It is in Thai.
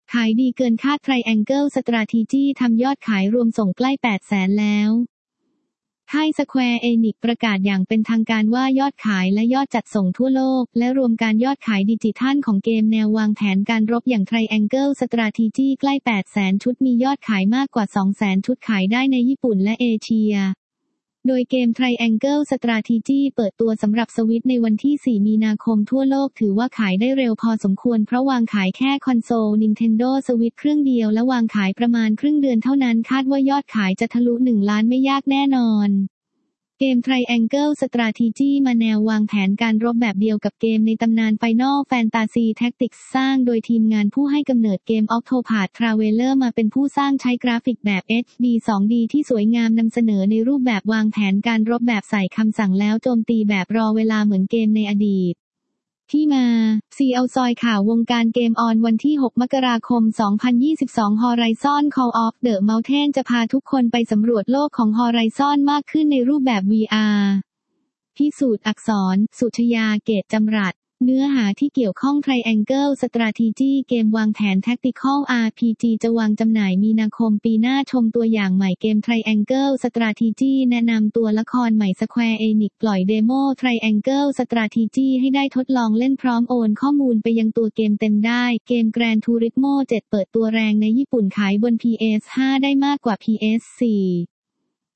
ขายดีเกินคาด Triangle Strategy ทำยอดขายรวมส่งใกล้ 800,000 แล้วค่าย Square Enix ประกาศอย่างเป็นทางการว่ายอดขายและยอดจัดส่งทั่วโลกและรวมการยอดขายดิจิทัลของเกมแนววางแผนการรบอย่าง Triangle Strategy ใกล้ 800,000 ชุดมียอดขายมากกว่า 200,000 ชุดขายได้ในญี่ปุ่นและเอเชียโดยเกม Triangle Strategy เปิดตัวสำหรับสวิตช์ในวันที่ 4 มีนาคมทั่วโลกถือว่าขายได้เร็วพอสมควรเพราะวางขายแค่คอนโซล Nintendo Switch เครื่องเดียวและวางขายประมาณครึ่งเดือนเท่านั้นคาดว่ายอดขายจะทะลุ 1 ล้านไม่ยากแน่นอนเกม Triangle Strategy มาแนววางแผนการรบแบบเดียวกับเกมในตำนาน Final Fantasy Tactics สร้างโดยทีมงานผู้ให้กำเนิดเกม Octopath Traveler มาเป็นผู้สร้างใช้กราฟิกแบบ HD 2D ที่สวยงามนำเสนอในรูปแบบวางแผนการรบแบบใส่คำสั่งแล้วโจมตีแบบรอเวลาเหมือนเกมในอดีตที่มาซีเอาซอยข่าววงการเกมออนวันที่ 6 มกราคม 2022 Horizon Call of the Mountain จะพาทุกคนไปสำรวจโลกของ Horizon มากขึ้นในรูปแบบ VR พิสูจน์อักษร สุชยา เกตจำรัดเนื้อหาที่เกี่ยวข้อง Triangle Strategy เกมวางแผน Tactical RPG จะวางจำหน่ายมีนาคมปีหน้าชมตัวอย่างใหม่เกม Triangle Strategy แนะนำตัวละครใหม่ Square Enix ปล่อยเดโม Triangle Strategy ให้ได้ทดลองเล่นพร้อมโอนข้อมูลไปยังตัวเกมเต็มได้เกม Gran Turismo 7 เปิดตัวแรงในญี่ปุ่นขายบน PS5 ได้มากกว่า PS4